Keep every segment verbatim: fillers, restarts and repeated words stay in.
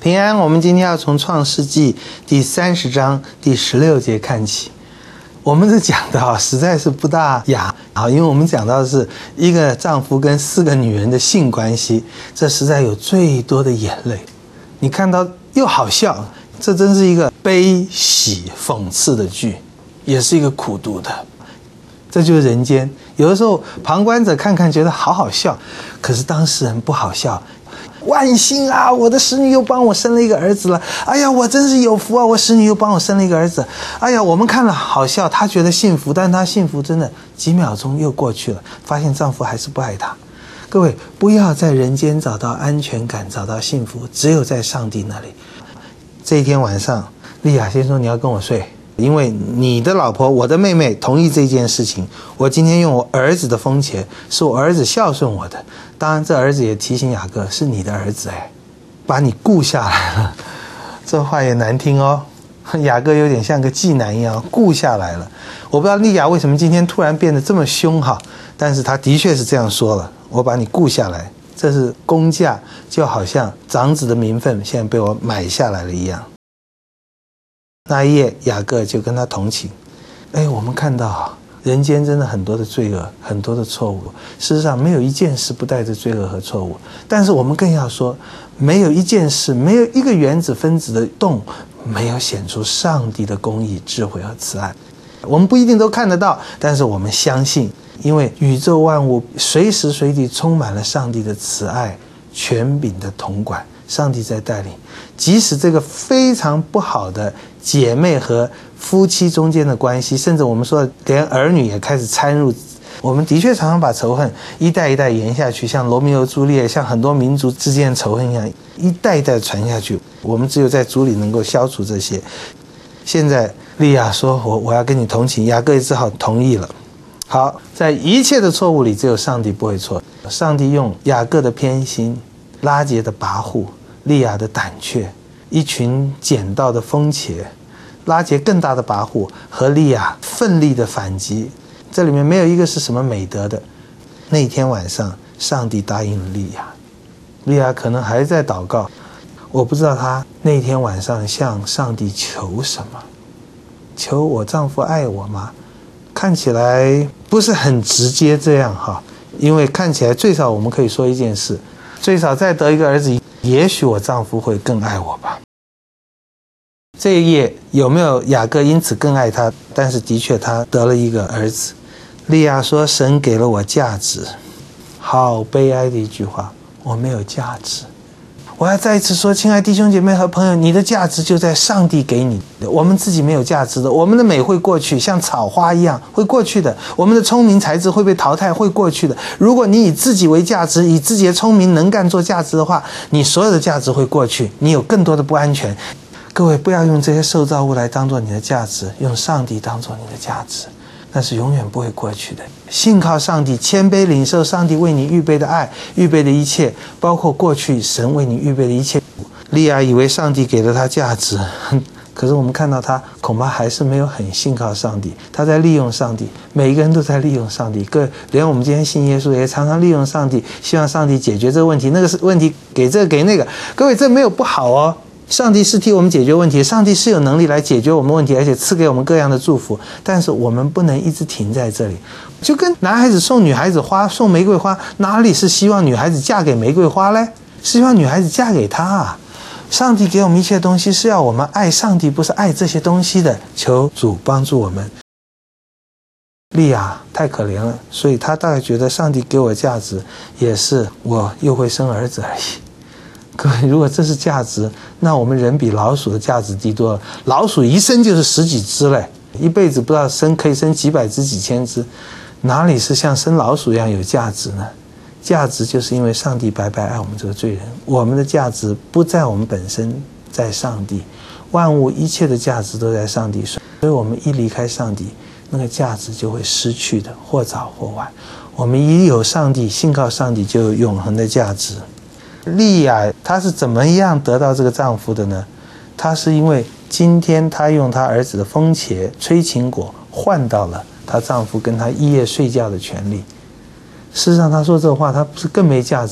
平安，我们今天要从创世纪第三十章第十六节看起。我们这讲的啊，实在是不大雅啊，因为我们讲到的是一个丈夫跟四个女人的性关系，这实在有最多的眼泪。你看到又好笑，这真是一个悲喜讽刺的剧，也是一个苦读的。这就是人间，有的时候旁观者看看觉得好好笑，可是当事人不好笑。万幸啊，我的使女又帮我生了一个儿子了，哎呀，我真是有福啊，我使女又帮我生了一个儿子，哎呀，我们看了好笑，她觉得幸福，但她幸福真的几秒钟又过去了，发现丈夫还是不爱她。各位，不要在人间找到安全感，找到幸福，只有在上帝那里。这一天晚上，利亚先说你要跟我睡，因为你的老婆我的妹妹同意这件事情，我今天用我儿子的封钱，是我儿子孝顺我的。当然这儿子也提醒雅各，是你的儿子，哎，把你顾下来了。这话也难听哦，雅各有点像个妓男一样，顾下来了。我不知道利亚为什么今天突然变得这么凶哈，但是他的确是这样说了，我把你顾下来，这是公价，就好像长子的名分现在被我买下来了一样。那一夜雅各就跟他同寝。哎，我们看到人间真的很多的罪恶，很多的错误，事实上没有一件事不带着罪恶和错误，但是我们更要说，没有一件事，没有一个原子分子的动没有显出上帝的公义、智慧和慈爱。我们不一定都看得到，但是我们相信，因为宇宙万物随时随地充满了上帝的慈爱、权柄的统管，上帝在带领。即使这个非常不好的姐妹和夫妻中间的关系，甚至我们说连儿女也开始参入，我们的确常常把仇恨一代一代延下去，像罗密欧朱丽叶，像很多民族之间的仇恨一样，一代一代传下去。我们只有在主里能够消除这些。现在利亚说我我要跟你同寝，雅各也只好同意了。好，在一切的错误里，只有上帝不会错。上帝用雅各的偏心、拉结的跋扈、利亚的胆怯、一群捡到的风茄、拉结更大的跋扈和利亚奋力的反击，这里面没有一个是什么美德的。那天晚上，上帝答应了利亚，利亚可能还在祷告，我不知道他那天晚上向上帝求什么，求我丈夫爱我吗？看起来不是很直接这样哈，因为看起来最少我们可以说一件事，最少再得一个儿子，也许我丈夫会更爱我吧。这一夜有没有雅各因此更爱他？但是的确他得了一个儿子。利亚说神给了我价值，好悲哀的一句话，我没有价值。我要再一次说，亲爱弟兄姐妹和朋友，你的价值就在上帝给你的，我们自己没有价值的。我们的美会过去，像草花一样会过去的，我们的聪明才智会被淘汰，会过去的。如果你以自己为价值，以自己的聪明能干做价值的话，你所有的价值会过去，你有更多的不安全。各位，不要用这些受造物来当做你的价值，用上帝当做你的价值，那是永远不会过去的。信靠上帝，谦卑领受上帝为你预备的爱，预备的一切，包括过去神为你预备的一切。利亚以为上帝给了他价值，可是我们看到他恐怕还是没有很信靠上帝，他在利用上帝，每一个人都在利用上帝。各位，连我们今天信耶稣也常常利用上帝，希望上帝解决这个问题，那个是问题给这个给那个。各位，这没有不好哦，上帝是替我们解决问题，上帝是有能力来解决我们问题，而且赐给我们各样的祝福，但是我们不能一直停在这里。就跟男孩子送女孩子花，送玫瑰花，哪里是希望女孩子嫁给玫瑰花嘞？是希望女孩子嫁给他啊。上帝给我们一切东西是要我们爱上帝，不是爱这些东西的。求主帮助我们。利亚太可怜了，所以他大概觉得上帝给我价值也是我又会生儿子而已。各位，如果这是价值，那我们人比老鼠的价值低多了。老鼠一生就是十几只嘞，一辈子不知道生可以生几百只几千只，哪里是像生老鼠一样有价值呢？价值就是因为上帝白白爱我们这个罪人，我们的价值不在我们本身，在上帝。万物一切的价值都在上帝上，所以我们一离开上帝，那个价值就会失去的，或早或晚。我们一有上帝，信靠上帝，就有永恒的价值。利亚她是怎么样得到这个丈夫的呢？她是因为今天她用她儿子的风茄吹琴果换到了她丈夫跟她一夜睡觉的权利。事实上她说这话，她不是更没价值，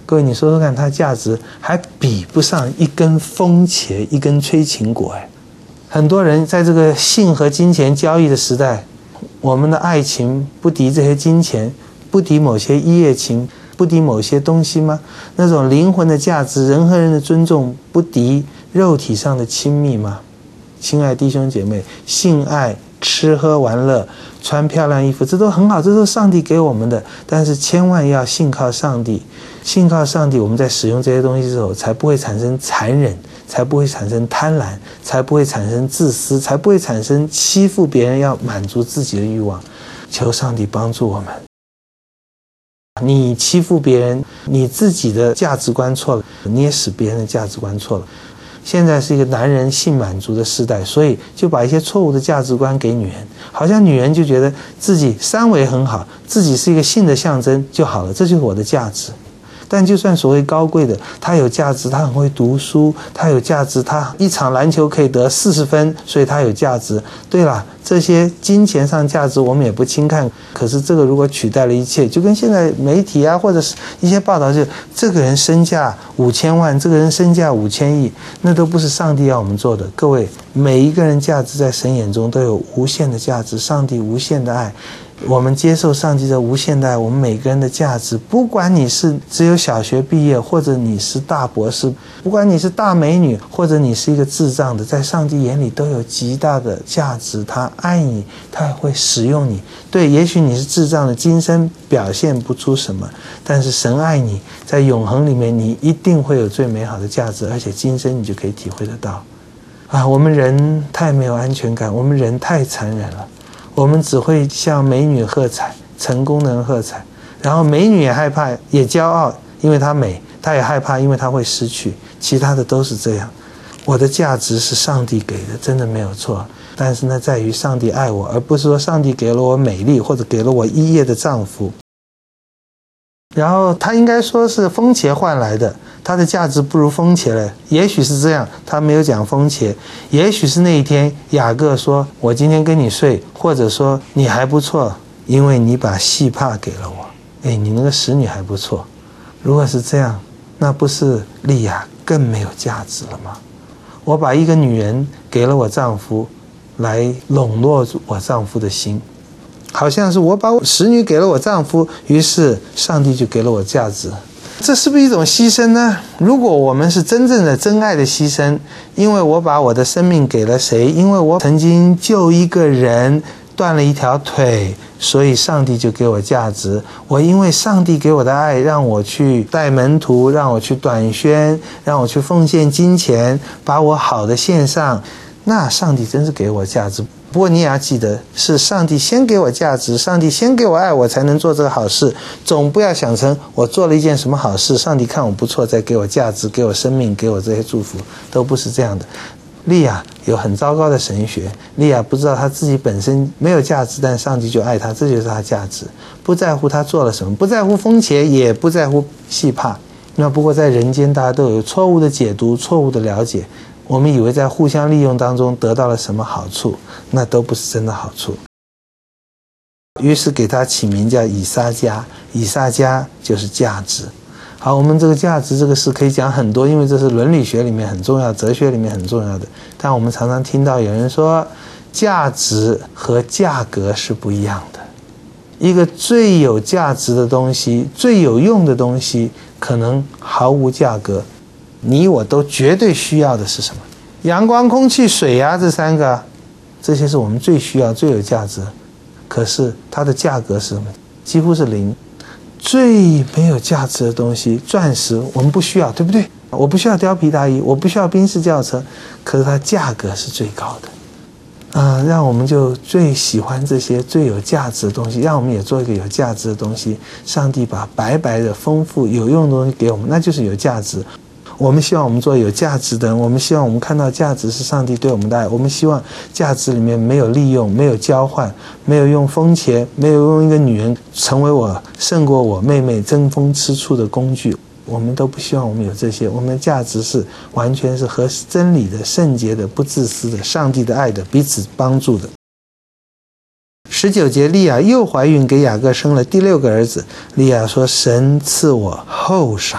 各位你说说看，它价值还比不上一根风茄，一根催情果哎。很多人在这个性和金钱交易的时代，我们的爱情不敌这些金钱，不敌某些一夜情，不敌某些东西吗？那种灵魂的价值，人和人的尊重，不敌肉体上的亲密吗？亲爱弟兄姐妹，性爱、吃喝玩乐、穿漂亮衣服，这都很好，这都是上帝给我们的，但是千万要信靠上帝，信靠上帝，我们在使用这些东西的时候，才不会产生残忍，才不会产生贪婪，才不会产生自私，才不会产生欺负别人要满足自己的欲望。求上帝帮助我们。你欺负别人，你自己的价值观错了，你也使别人的价值观错了。现在是一个男人性满足的时代，所以就把一些错误的价值观给女人，好像女人就觉得自己三围很好，自己是一个性的象征就好了，这就是我的价值。但就算所谓高贵的，他有价值，他很会读书，他有价值，他一场篮球可以得四十分，所以他有价值。对了，这些金钱上价值我们也不轻看，可是这个如果取代了一切，就跟现在媒体啊或者是一些报道，就这个人身价五千万，这个人身价五千亿，那都不是上帝要我们做的。各位，每一个人价值在神眼中都有无限的价值，上帝无限的爱。我们接受上帝的无限的爱，我们每个人的价值，不管你是只有小学毕业，或者你是大博士，不管你是大美女，或者你是一个智障的，在上帝眼里都有极大的价值。他爱你，他会使用你。对，也许你是智障的，今生表现不出什么，但是神爱你，在永恒里面你一定会有最美好的价值，而且今生你就可以体会得到。啊，我们人太没有安全感，我们人太残忍了。我们只会向美女喝彩，成功的人喝彩，然后美女也害怕，也骄傲，因为她美，她也害怕，因为她会失去，其他的都是这样。我的价值是上帝给的，真的没有错，但是呢，在于上帝爱我，而不是说上帝给了我美丽，或者给了我一夜的丈夫。然后他应该说是风茄换来的，他的价值不如风茄了，也许是这样，他没有讲风茄，也许是那一天雅各说我今天跟你睡，或者说你还不错，因为你把细帕给了我，哎，你那个使女还不错。如果是这样，那不是利亚更没有价值了吗？我把一个女人给了我丈夫，来笼络我丈夫的心，好像是我把使女给了我丈夫，于是上帝就给了我价值。这是不是一种牺牲呢？如果我们是真正的真爱的牺牲，因为我把我的生命给了谁，因为我曾经救一个人断了一条腿，所以上帝就给我价值。我因为上帝给我的爱，让我去带门徒，让我去短宣，让我去奉献金钱，把我好的献上，那上帝真是给我价值。不过你也要记得，是上帝先给我价值，上帝先给我爱，我才能做这个好事。总不要想成我做了一件什么好事，上帝看我不错，再给我价值，给我生命，给我这些祝福，都不是这样的。利亚有很糟糕的神学，利亚不知道他自己本身没有价值，但上帝就爱他，这就是他价值。不在乎他做了什么，不在乎风茄，也不在乎细帕。那不过在人间，大家都有错误的解读，错误的了解。我们以为在互相利用当中得到了什么好处，那都不是真的好处。于是给他起名叫以撒迦，以撒迦就是价值。好，我们这个价值这个事可以讲很多，因为这是伦理学里面很重要，哲学里面很重要的。但我们常常听到有人说，价值和价格是不一样的。一个最有价值的东西，最有用的东西，可能毫无价格。你我都绝对需要的是什么？阳光、空气、水呀、啊，这三个，这些是我们最需要、最有价值。可是它的价格是什么？几乎是零。最没有价值的东西，钻石，我们不需要，对不对？我不需要貂皮大衣，我不需要宾士轿车，可是它价格是最高的。啊、呃，让我们就最喜欢这些最有价值的东西，让我们也做一个有价值的东西。上帝把白白的、丰富、有用的东西给我们，那就是有价值。我们希望我们做有价值的人，我们希望我们看到价值是上帝对我们的爱，我们希望价值里面没有利用，没有交换，没有用风钱，没有用一个女人成为我胜过我妹妹争风吃醋的工具，我们都不希望我们有这些。我们的价值是完全是合真理的、圣洁的、不自私的、上帝的爱的、彼此帮助的。十九节，利亚又怀孕，给雅各生了第六个儿子。利亚说：神赐我后赏。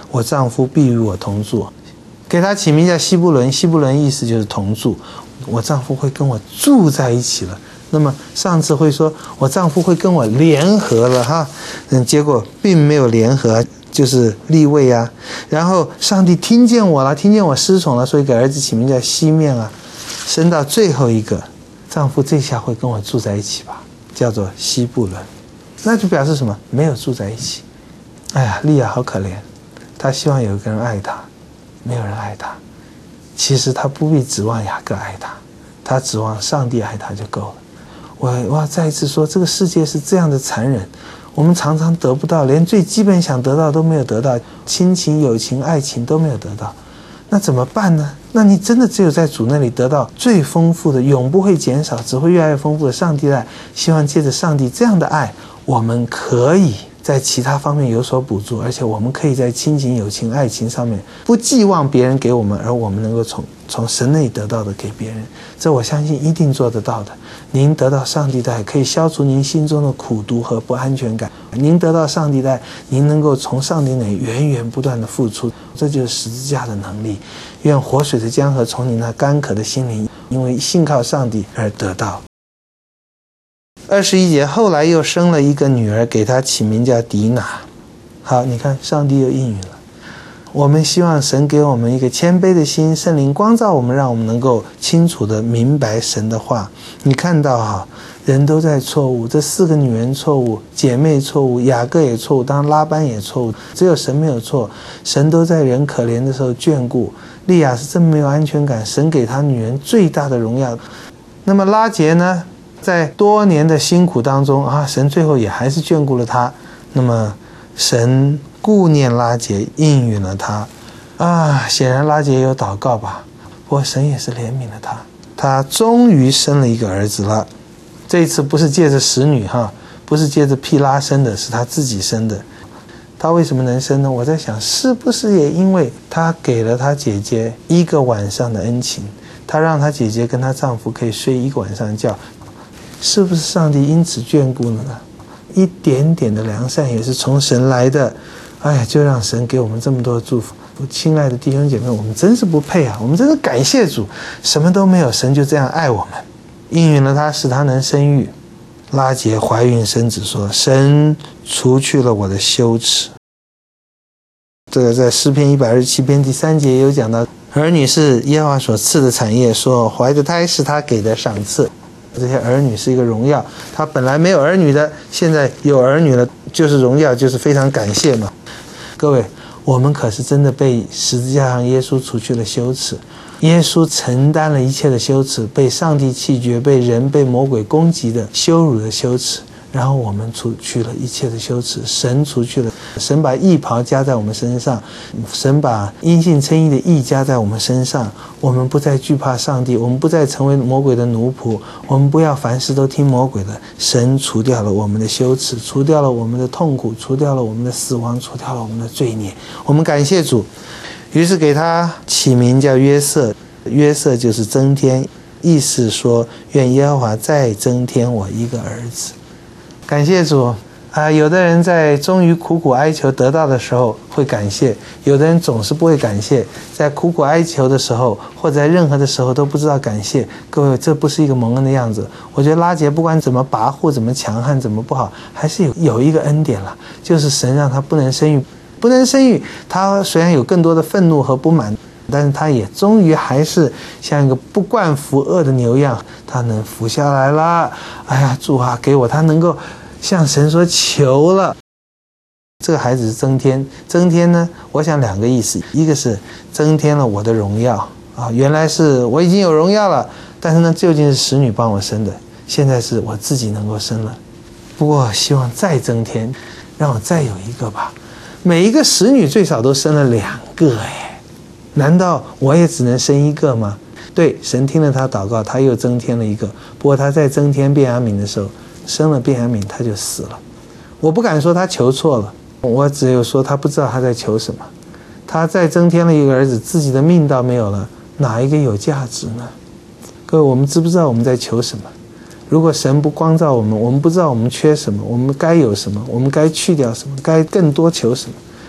我丈夫必与我同住。给他起名叫希布伦，希布伦意思就是同住，我丈夫会跟我住在一起了。那么上次会说我丈夫会跟我联合了哈，嗯，结果并没有联合，就是立位啊。然后上帝听见我了，听见我失宠了，所以给儿子起名叫西面啊。升到最后一个，丈夫这下会跟我住在一起吧，叫做希布伦。那就表示什么？没有住在一起。哎呀，利亚好可怜，她希望有一个人爱她，没有人爱她。其实她不必指望雅各爱她，她指望上帝爱她就够了。我我要再一次说，这个世界是这样的残忍，我们常常得不到，连最基本想得到都没有得到，亲情、友情、爱情都没有得到，那怎么办呢？那你真的只有在主那里得到最丰富的，永不会减少，只会越来越丰富的上帝的爱。希望借着上帝这样的爱，我们可以在其他方面有所补助，而且我们可以在亲情、友情、爱情上面不寄望别人给我们，而我们能够从从神那里得到的给别人，这我相信一定做得到的。您得到上帝的爱，可以消除您心中的苦毒和不安全感。您得到上帝的爱，您能够从上帝那里源源不断的付出，这就是十字架的能力。愿活水的江河从你那干渴的心灵，因为信靠上帝而得到。二十一节，后来又生了一个女儿，给她起名叫迪拿。好，你看上帝又应允了。我们希望神给我们一个谦卑的心，圣灵光照我们，让我们能够清楚地明白神的话。你看到哈，人都在错误，这四个女人错误，姐妹错误，雅各也错误，当然拉班也错误，只有神没有错。神都在人可怜的时候眷顾。利亚是这么没有安全感，神给她女人最大的荣耀。那么拉结呢，在多年的辛苦当中啊，神最后也还是眷顾了她。那么神顾念拉结，应允了他啊！显然拉结也有祷告吧，不过神也是怜悯了他，他终于生了一个儿子了。这一次不是借着使女哈，不是借着毗拉生的，是他自己生的。他为什么能生呢？我在想，是不是也因为他给了他姐姐一个晚上的恩情，他让他姐姐跟她丈夫可以睡一个晚上觉，是不是上帝因此眷顾了呢？一点点的良善也是从神来的。哎呀，就让神给我们这么多的祝福。亲爱的弟兄姐妹，我们真是不配啊，我们真是感谢主，什么都没有，神就这样爱我们，应允了他，使他能生育。拉结怀孕生子，说神除去了我的羞耻。这个在诗篇一百二十七篇第三节也有讲到，儿女是耶和华所赐的产业，说怀的胎是他给的赏赐。这些儿女是一个荣耀，他本来没有儿女的，现在有儿女了，就是荣耀，就是非常感谢嘛。各位，我们可是真的被十字架上耶稣除去了羞耻，耶稣承担了一切的羞耻，被上帝弃绝，被人被魔鬼攻击的羞辱的羞耻，然后我们除去了一切的羞耻，神除去了，神把义袍加在我们身上，神把因信称义的义加在我们身上，我们不再惧怕上帝，我们不再成为魔鬼的奴仆，我们不要凡事都听魔鬼的。神除掉了我们的羞耻，除掉了我们的痛苦，除掉了我们的死亡，除掉了我们的罪孽，我们感谢主。于是给他起名叫约瑟，约瑟就是增添，意思说愿耶和华再增添我一个儿子。感谢主啊、呃！有的人在终于苦苦哀求得到的时候会感谢，有的人总是不会感谢，在苦苦哀求的时候或者在任何的时候都不知道感谢。各位，这不是一个蒙恩的样子。我觉得拉结不管怎么跋扈，怎么强悍，怎么不好，还是有有一个恩典了，就是神让他不能生育，不能生育，他虽然有更多的愤怒和不满，但是他也终于还是像一个不惯服恶的牛一样，他能服下来了。哎呀，主啊，给我他能够向神说求了。这个孩子是增添，增添呢，我想两个意思，一个是增添了我的荣耀啊，原来是我已经有荣耀了，但是呢，究竟是使女帮我生的，现在是我自己能够生了。不过希望再增添，让我再有一个吧。每一个使女最少都生了两个哎，难道我也只能生一个吗？对，神听了他祷告，他又增添了一个。不过他在增添便雅悯的时候，生了便雅悯他就死了。我不敢说他求错了，我只有说他不知道他在求什么。他再增添了一个儿子，自己的命倒没有了，哪一个有价值呢？各位，我们知不知道我们在求什么？如果神不光照我们，我们不知道我们缺什么，我们该有什么，我们该去掉什么，该更多求什么。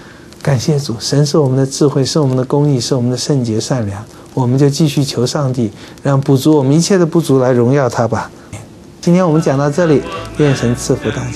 感谢主，神是我们的智慧，是我们的公义，是我们的圣洁善良。我们就继续求上帝，让补足我们一切的不足来荣耀他吧。今天我们讲到这里，愿神赐福大家。